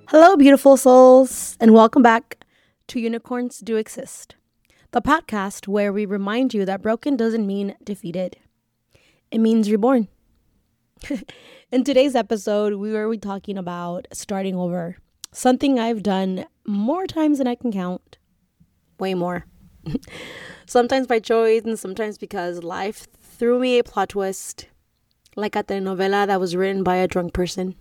Hello, beautiful souls, and welcome back to Unicorns Do Exist, the podcast where we remind you that broken doesn't mean defeated. It means reborn. In today's episode, we will be talking about starting over, something I've done more times than I can count. Way more. Sometimes by choice and sometimes because life threw me a plot twist, like a telenovela that was written by a drunk person.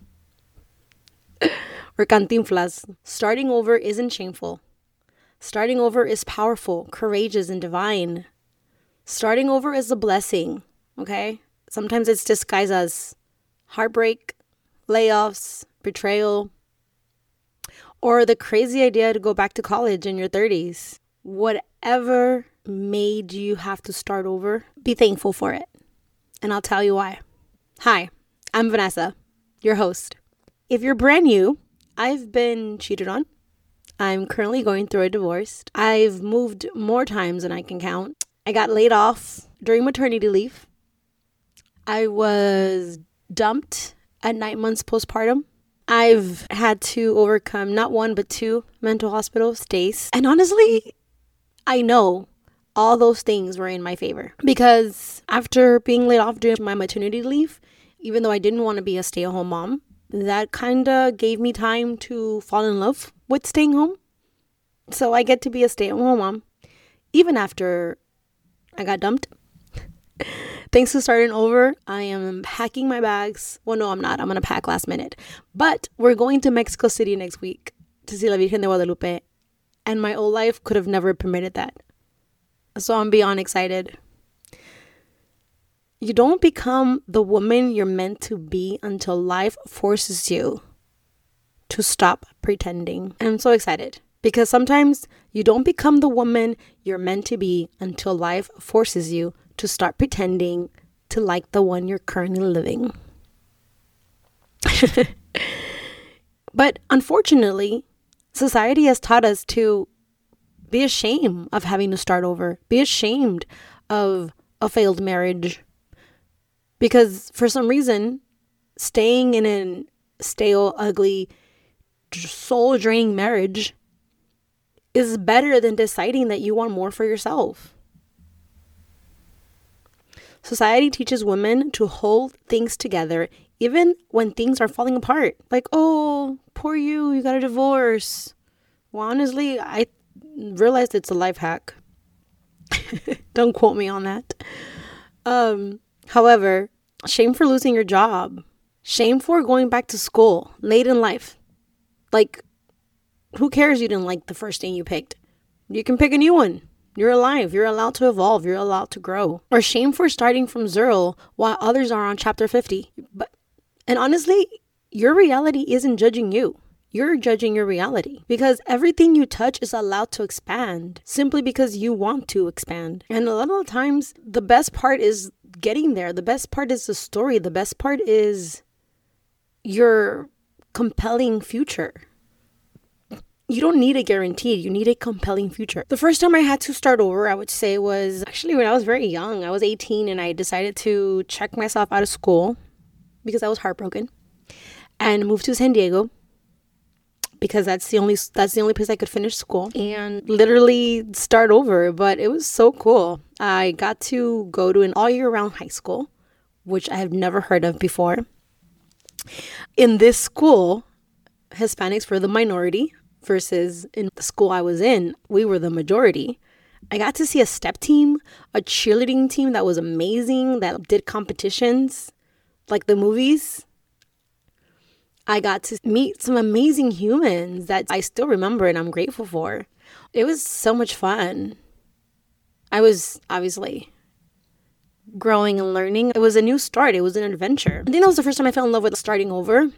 Or Cantinflas. Starting over isn't shameful. Starting over is powerful, courageous, and divine. Starting over is a blessing, okay? Sometimes it's disguised as heartbreak, layoffs, betrayal, or the crazy idea to go back to college in your 30s. Whatever made you have to start over, be thankful for it. And I'll tell you why. Hi, I'm Vanessa, your host. If you're brand new, I've been cheated on. I'm currently going through a divorce. I've moved more times than I can count. I got laid off during maternity leave. I was dumped at 9 months postpartum. I've had to overcome not one, but 2 mental hospital stays. And honestly, I know all those things were in my favor. Because after being laid off during my maternity leave, even though I didn't want to be a stay-at-home mom, that kind of gave me time to fall in love with staying home. So I get to be a stay-at-home mom even after I got dumped. Thanks to starting over, I am packing my bags. Well, no, I'm not. I'm going to pack last minute. But we're going to Mexico City next week to see La Virgen de Guadalupe. And my old life could have never permitted that. So I'm beyond excited. You don't become the woman you're meant to be until life forces you to stop pretending. And I'm so excited because sometimes you don't become the woman you're meant to be until life forces you to start pretending to like the one you're currently living. But unfortunately, society has taught us to be ashamed of having to start over, be ashamed of a failed marriage. Because for some reason, staying in a stale, ugly, soul-draining marriage is better than deciding that you want more for yourself. Society teaches women to hold things together even when things are falling apart. Like, oh, poor you got a divorce. Well, honestly, I realized it's a life hack. Don't quote me on that. However, shame for losing your job. Shame for going back to school late in life. Like, who cares you didn't like the first thing you picked? You can pick a new one. You're alive. You're allowed to evolve. You're allowed to grow. Or shame for starting from zero while others are on chapter 50. And honestly, your reality isn't judging you. You're judging your reality because everything you touch is allowed to expand simply because you want to expand. And a lot of the times, the best part is getting there. The best part is the story. The best part is your compelling future. You don't need a guarantee. You need a compelling future. The first time I had to start over, I would say, was actually when I was very young. I was 18 and I decided to check myself out of school because I was heartbroken and moved to San Diego. Because that's the only place I could finish school and literally start over. But it was so cool. I got to go to an all-year-round high school, which I have never heard of before. In this school, Hispanics were the minority versus in the school I was in, we were the majority. I got to see a step team, a cheerleading team that was amazing, that did competitions like the movies. I got to meet some amazing humans that I still remember and I'm grateful for. It was so much fun. I was obviously growing and learning. It was a new start. It was an adventure. I think that was the first time I fell in love with starting over.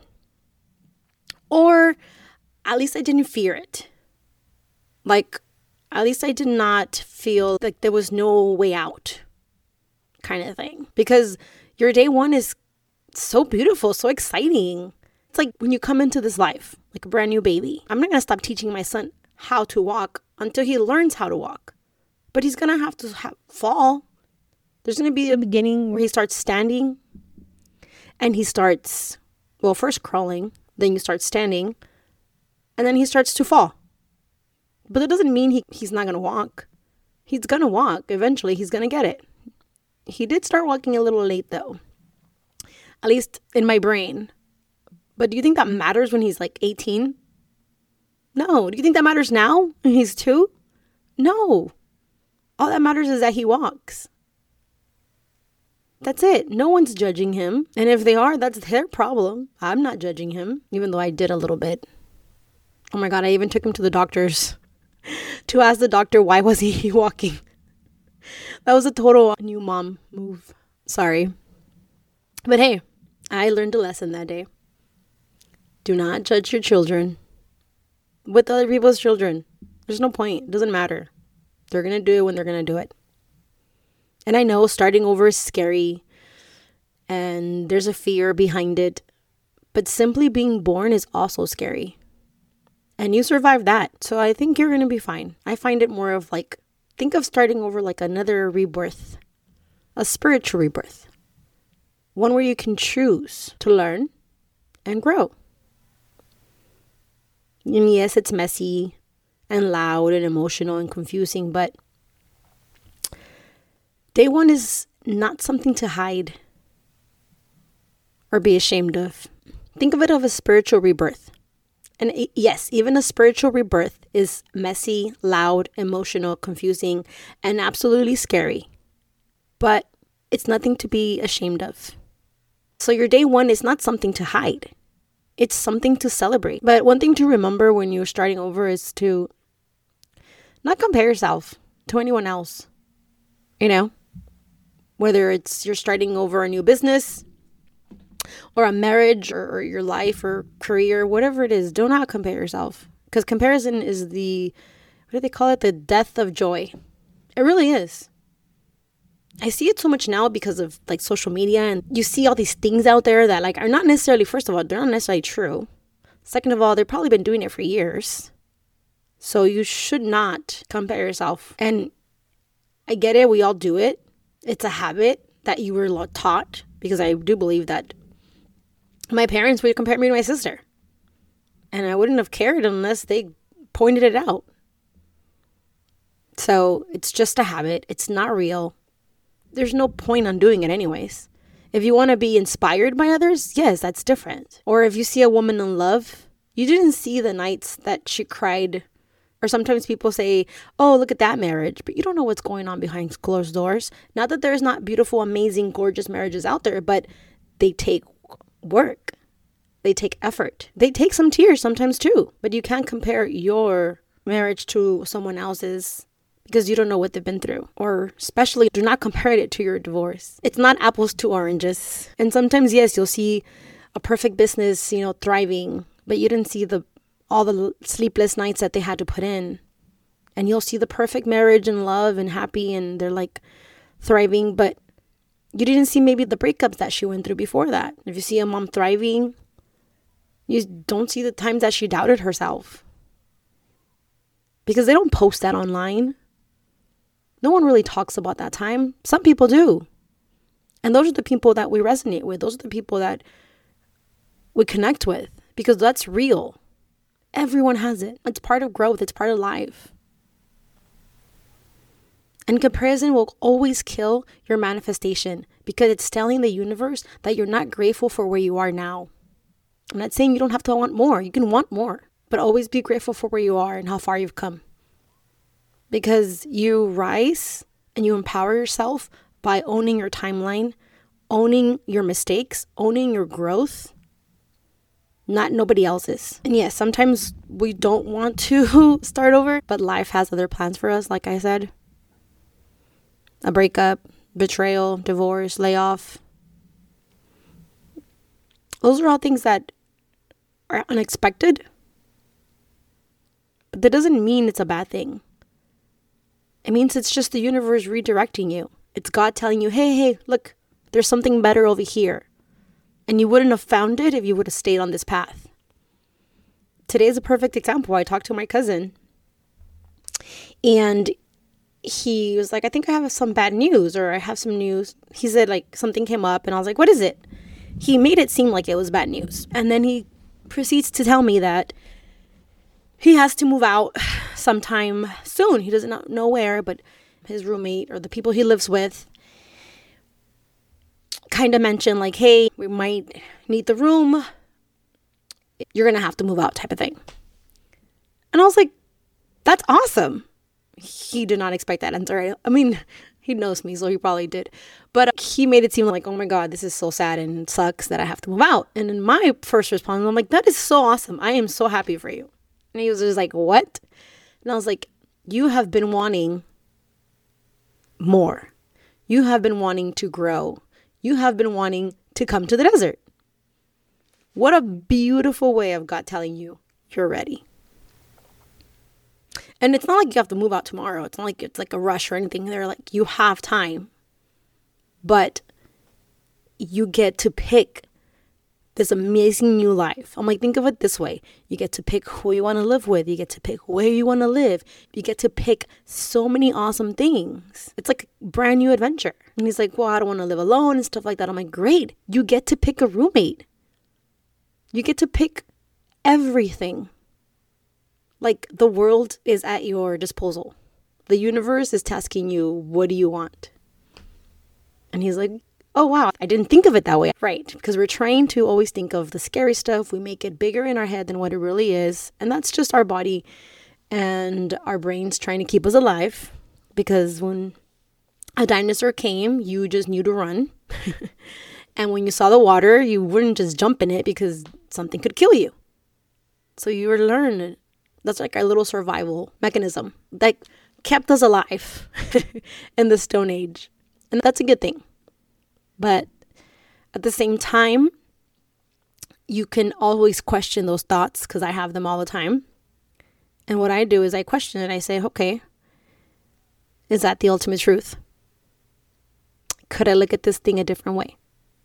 Or at least I didn't fear it. Like, at least I did not feel like there was no way out kind of thing. Because your day one is so beautiful, so exciting. It's like when you come into this life, like a brand new baby. I'm not going to stop teaching my son how to walk until he learns how to walk. But he's going to have to fall. There's going to be a beginning where he starts standing. And he starts, well, first crawling. Then you start standing. And then he starts to fall. But that doesn't mean he's not going to walk. He's going to walk. Eventually, he's going to get it. He did start walking a little late, though. At least in my brain. But do you think that matters when he's like 18? No. Do you think that matters now when he's 2? No. All that matters is that he walks. That's it. No one's judging him. And if they are, that's their problem. I'm not judging him, even though I did a little bit. Oh my God, I even took him to the doctors to ask the doctor why was he walking. That was a total new mom move. Sorry. But hey, I learned a lesson that day. Do not judge your children with other people's children. There's no point. It doesn't matter. They're going to do it when they're going to do it. And I know starting over is scary and there's a fear behind it. But simply being born is also scary. And you survived that. So I think you're going to be fine. I find it more of like, think of starting over like another rebirth. A spiritual rebirth. One where you can choose to learn and grow. And yes, it's messy and loud and emotional and confusing, but day one is not something to hide or be ashamed of. Think of it as a spiritual rebirth. And yes, even a spiritual rebirth is messy, loud, emotional, confusing, and absolutely scary. But it's nothing to be ashamed of. So your day one is not something to hide. It's something to celebrate. But one thing to remember when you're starting over is to not compare yourself to anyone else. You know? Whether it's you're starting over a new business or a marriage or your life or career, whatever it is, do not compare yourself. Because comparison is what do they call it? The death of joy. It really is. I see it so much now because of like social media, and you see all these things out there that like are not necessarily, first of all, they're not necessarily true. Second of all, they've probably been doing it for years. So you should not compare yourself. And I get it. We all do it. It's a habit that you were taught, because I do believe that my parents would compare me to my sister. And I wouldn't have cared unless they pointed it out. So it's just a habit. It's not real. There's no point on doing it anyways. If you want to be inspired by others, yes, that's different. Or if you see a woman in love, you didn't see the nights that she cried. Or sometimes people say, oh, look at that marriage. But you don't know what's going on behind closed doors. Not that there's not beautiful, amazing, gorgeous marriages out there, but they take work. They take effort. They take some tears sometimes too. But you can't compare your marriage to someone else's, because you don't know what they've been through. Or especially do not compare it to your divorce. It's not apples to oranges. And sometimes, yes, you'll see a perfect business, thriving, but you didn't see all the sleepless nights that they had to put in. And you'll see the perfect marriage and love and happy, and they're like thriving, but you didn't see maybe the breakups that she went through before that. If you see a mom thriving, you don't see the times that she doubted herself. Because they don't post that online. No one really talks about that time. Some people do. And those are the people that we resonate with. Those are the people that we connect with, because that's real. Everyone has it. It's part of growth. It's part of life. And comparison will always kill your manifestation, because it's telling the universe that you're not grateful for where you are now. I'm not saying you don't have to want more. You can want more, but always be grateful for where you are and how far you've come. Because you rise and you empower yourself by owning your timeline, owning your mistakes, owning your growth, not nobody else's. And yes, sometimes we don't want to start over, but life has other plans for us, like I said. A breakup, betrayal, divorce, layoff. Those are all things that are unexpected. But that doesn't mean it's a bad thing. It means it's just the universe redirecting you. It's God telling you, hey, look, there's something better over here. And you wouldn't have found it if you would have stayed on this path. Today is a perfect example. I talked to my cousin, and he was like, I think I have some bad news, or I have some news. He said like something came up, and I was like, what is it? He made it seem like it was bad news. And then he proceeds to tell me that he has to move out sometime soon. He doesn't know where, but his roommate or the people he lives with kind of mentioned like, hey, we might need the room. You're going to have to move out type of thing. And I was like, that's awesome. He did not expect that answer. I mean, he knows me, so he probably did. But he made it seem like, oh my God, this is so sad and it sucks that I have to move out. And in my first response, I'm like, that is so awesome. I am so happy for you. And he was just like, what? And I was like, you have been wanting more. You have been wanting to grow. You have been wanting to come to the desert. What a beautiful way of God telling you you're ready. And it's not like you have to move out tomorrow. It's not like it's like a rush or anything. They're like, you have time. But you get to pick this amazing new life. I'm like, think of it this way. You get to pick who you want to live with. You get to pick where you want to live. You get to pick so many awesome things. It's like a brand new adventure. And he's like, well, I don't want to live alone and stuff like that. I'm like, great. You get to pick a roommate. You get to pick everything. Like the world is at your disposal. The universe is tasking you, what do you want? And he's like, oh, wow, I didn't think of it that way. Right, because we're trying to always think of the scary stuff. We make it bigger in our head than what it really is. And that's just our body and our brains trying to keep us alive. Because when a dinosaur came, you just knew to run. And when you saw the water, you wouldn't just jump in it because something could kill you. So you were learning. That's like our little survival mechanism that kept us alive in the Stone Age. And that's a good thing. But at the same time, you can always question those thoughts because I have them all the time. And what I do is I question it. I say, okay, is that the ultimate truth? Could I look at this thing a different way?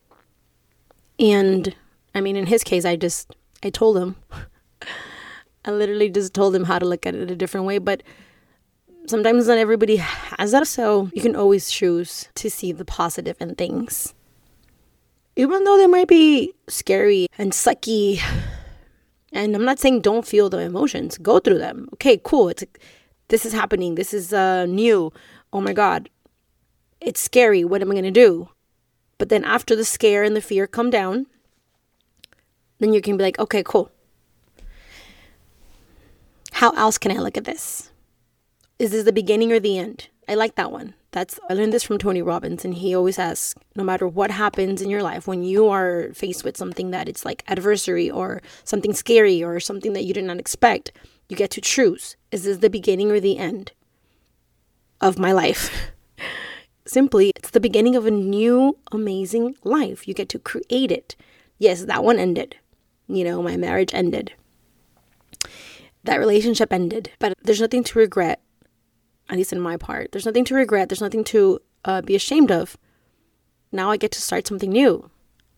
And I mean, in his case, I told him. I literally just told him how to look at it a different way. But sometimes not everybody has that. So you can always choose to see the positive in things. Even though they might be scary and sucky. And I'm not saying don't feel the emotions. Go through them. Okay, cool. This is happening. This is new. Oh my God. It's scary. What am I going to do? But then after the scare and the fear come down, then you can be like, okay, cool. How else can I look at this? Is this the beginning or the end? I like that one. I learned this from Tony Robbins, and he always asks, no matter what happens in your life, when you are faced with something that it's like adversary or something scary or something that you did not expect, you get to choose. Is this the beginning or the end of my life? Simply, it's the beginning of a new, amazing life. You get to create it. Yes, that one ended. My marriage ended. That relationship ended. But there's nothing to regret, at least in my part. There's nothing to regret. There's nothing to be ashamed of. Now I get to start something new.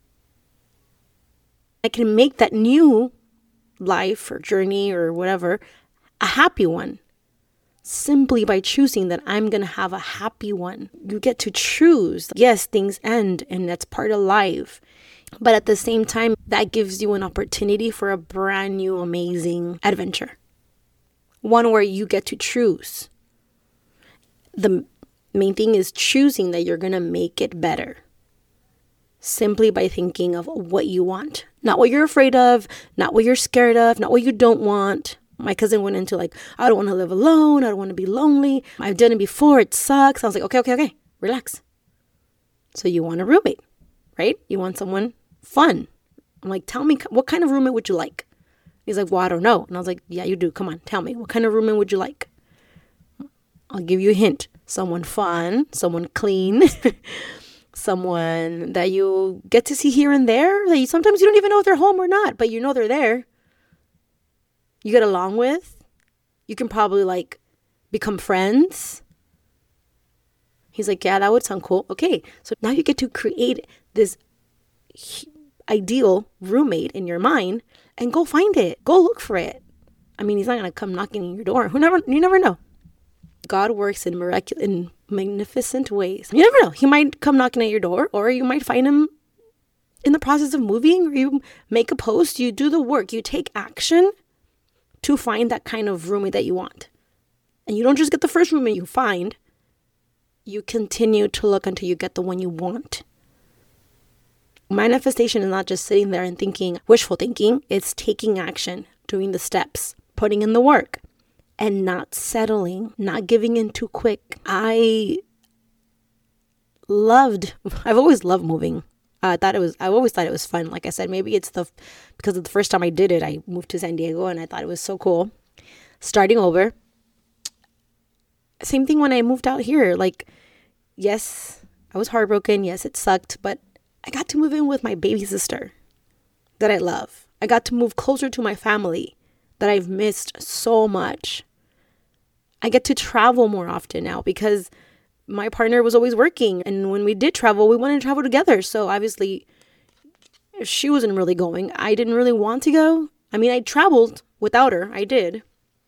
I can make that new life or journey or whatever a happy one. Simply by choosing that I'm going to have a happy one. You get to choose. Yes, things end and that's part of life. But at the same time, that gives you an opportunity for a brand new, amazing adventure. One where you get to choose. The main thing is choosing that you're going to make it better. Simply by thinking of what you want. Not what you're afraid of, not what you're scared of, not what you don't want. My cousin went into like, I don't want to live alone. I don't want to be lonely. I've done it before. It sucks. I was like, okay. Relax. So you want a roommate, right? You want someone fun. I'm like, tell me, what kind of roommate would you like? He's like, well, I don't know. And I was like, yeah, you do. Come on, tell me. What kind of roommate would you like? I'll give you a hint. Someone fun, someone clean, someone that you get to see here and there. That sometimes you don't even know if they're home or not, but you know they're there. You get along with. You can probably like become friends. He's like, yeah, that would sound cool. Okay, so now you get to create this ideal roommate in your mind and go find it. Go look for it. I mean, he's not going to come knocking on your door. You never know. God works in magnificent ways. You never know. He might come knocking at your door, or you might find him in the process of moving, or you make a post, you do the work, you take action to find that kind of roommate that you want. And you don't just get the first roommate you find. You continue to look until you get the one you want. Manifestation is not just sitting there and thinking, wishful thinking. It's taking action, doing the steps, putting in the work, and not settling, not giving in too quick. I've always loved moving. I've always thought it was fun. Like I said, maybe it's because of the first time I did it, I moved to San Diego and I thought it was so cool. Starting over. Same thing when I moved out here. Like, yes, I was heartbroken. Yes, it sucked, but I got to move in with my baby sister that I love. I got to move closer to my family that I've missed so much. I get to travel more often now because my partner was always working. And when we did travel, we wanted to travel together. So obviously, if she wasn't really going, I didn't really want to go. I mean, I traveled without her. I did.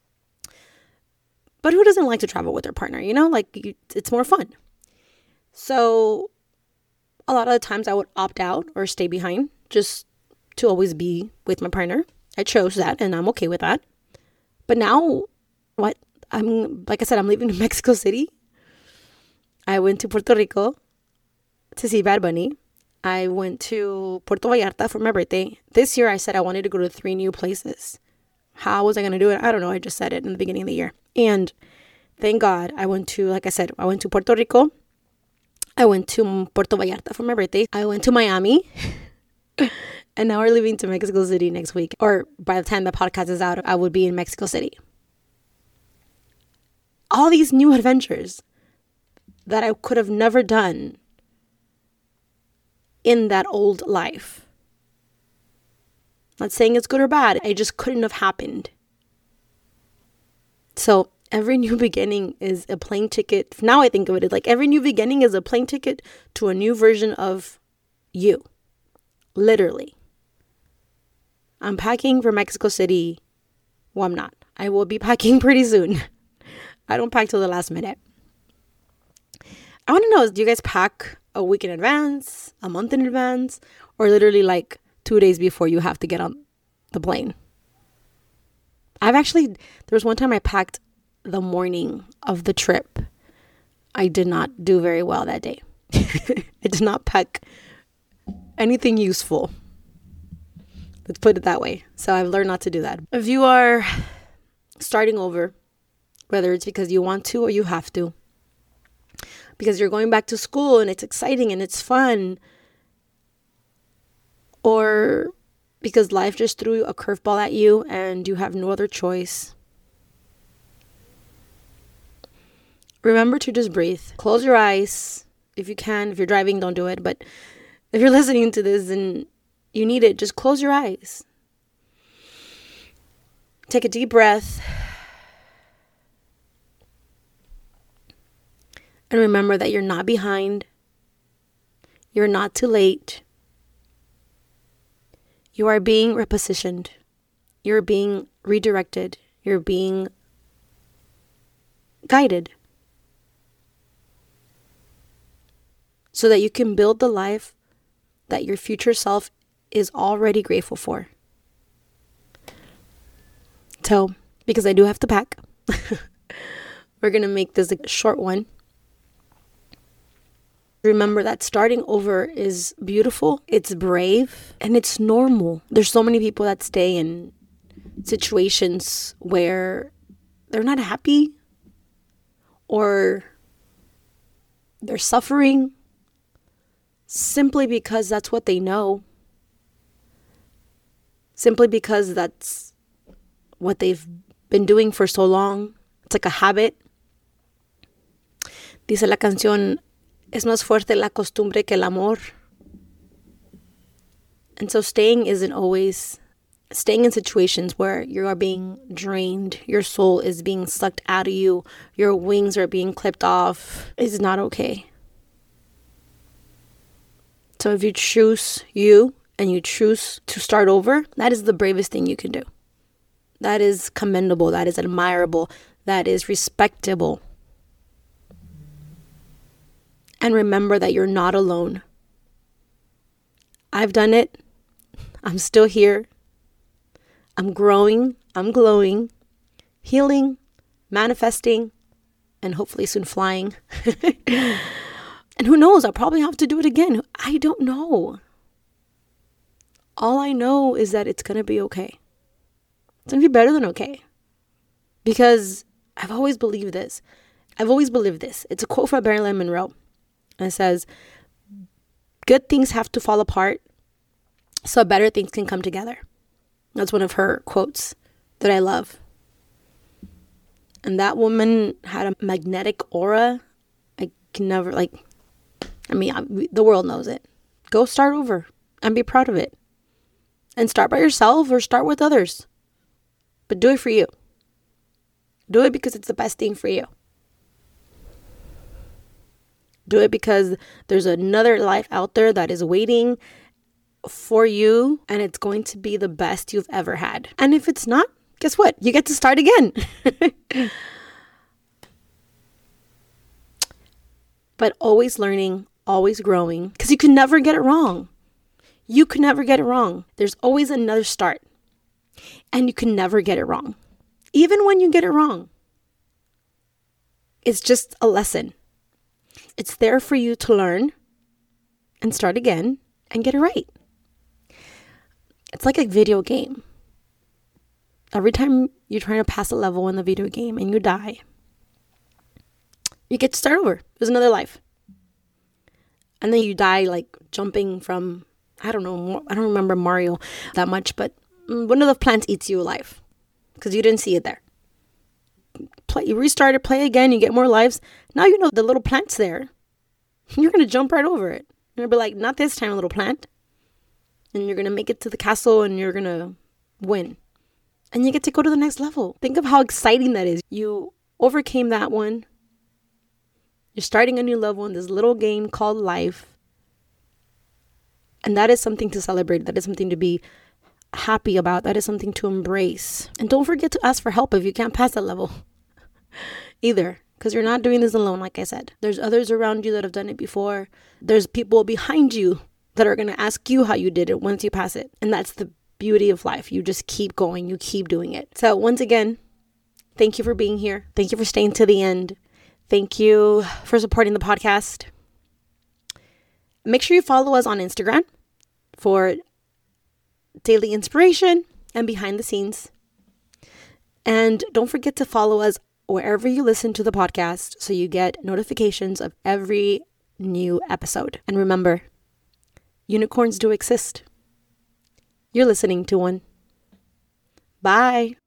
But who doesn't like to travel with their partner? It's more fun. So a lot of the times I would opt out or stay behind just to always be with my partner. I chose that and I'm okay with that. But now, like I said, I'm leaving to Mexico City. I went to Puerto Rico to see Bad Bunny. I went to Puerto Vallarta for my birthday. This year I said I wanted to go to 3 new places. How was I going to do it? I don't know. I just said it in the beginning of the year. And thank God I went to Puerto Rico. I went to Puerto Vallarta for my birthday. I went to Miami. And now we're leaving to Mexico City next week. Or by the time the podcast is out, I would be in Mexico City. All these new adventures that I could have never done in that old life. Not saying it's good or bad. It just couldn't have happened. So every new beginning is a plane ticket. Now I think of it like every new beginning is a plane ticket to a new version of you. Literally. I'm packing for Mexico City. Well, I'm not. I will be packing pretty soon. I don't pack till the last minute. I want to know, do you guys pack a week in advance, a month in advance, or literally like 2 days before you have to get on the plane? There was one time I packed the morning of the trip. I did not do very well that day. I did not pack anything useful. Let's put it that way. So I've learned not to do that. If you are starting over, whether it's because you want to or you have to, because you're going back to school and it's exciting and it's fun, or because life just threw a curveball at you and you have no other choice, remember to just breathe. Close your eyes if you can. If you're driving, don't do it. But if you're listening to this and you need it, just close your eyes. Take a deep breath. And remember that you're not behind. You're not too late. You are being repositioned. You're being redirected. You're being guided. So that you can build the life that your future self is already grateful for. So, because I do have to pack, we're going to make this a short one. Remember that starting over is beautiful, it's brave, and it's normal. There's so many people that stay in situations where they're not happy or they're suffering simply because that's what they know. Simply because that's what they've been doing for so long. It's like a habit. Dice la canción, es más fuerte la costumbre que el amor. And so staying in situations where you are being drained, your soul is being sucked out of you, your wings are being clipped off, is not okay. So if you choose you and you choose to start over, that is the bravest thing you can do. That is commendable. That is admirable. That is respectable. And remember that you're not alone. I've done it. I'm still here. I'm growing. I'm glowing, healing, manifesting, and hopefully soon flying. And who knows, I'll probably have to do it again. I don't know. All I know is that it's going to be okay. It's going to be better than okay. Because I've always believed this. It's a quote from Marilyn Monroe. And it says, good things have to fall apart so better things can come together. That's one of her quotes that I love. And that woman had a magnetic aura. I can never, the world knows it. Go start over and be proud of it. And start by yourself or start with others. But do it for you. Do it because it's the best thing for you. Do it because there's another life out there that is waiting for you, and it's going to be the best you've ever had. And if it's not, guess what? You get to start again. But always learning, always growing, because you can never get it wrong. You can never get it wrong. There's always another start. And you can never get it wrong. Even when you get it wrong. It's just a lesson. It's there for you to learn and start again and get it right. It's like a video game. Every time you're trying to pass a level in the video game and you die, you get to start over. There's another life. And then you die like jumping from, I don't know, I don't remember Mario that much, but one of the plants eats you alive because you didn't see it there. You restart it, play again, you get more lives. Now you know the little plant's there. You're going to jump right over it. You're going to be like, not this time, little plant. And you're going to make it to the castle and you're going to win. And you get to go to the next level. Think of how exciting that is. You overcame that one. You're starting a new level in this little game called life. And that is something to celebrate. That is something to be happy about. That is something to embrace. And don't forget to ask for help if you can't pass that level either. Because you're not doing this alone, like I said. There's others around you that have done it before. There's people behind you that are going to ask you how you did it once you pass it. And that's the beauty of life. You just keep going. You keep doing it. So once again, thank you for being here. Thank you for staying to the end. Thank you for supporting the podcast. Make sure you follow us on Instagram for daily inspiration and behind the scenes. And don't forget to follow us wherever you listen to the podcast so you get notifications of every new episode. And remember, unicorns do exist. You're listening to one. Bye.